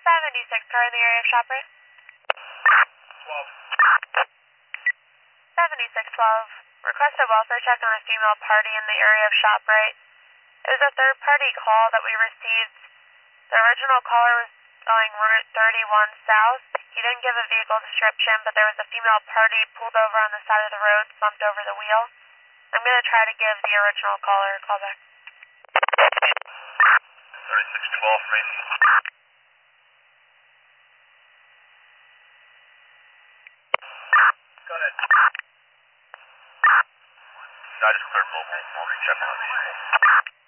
76 car in the area of ShopRite. 7612. Request a welfare check on a female party in the area of ShopRite. It was a third-party call that we received. The original caller was going Route 31 south. He didn't give a vehicle description, but there was a female party pulled over on the side of the road, bumped over the wheel. I'm going to try to give the original caller a call back. 3612 for me. Go ahead. I just cleared mobile. I'll recheck on the vehicle.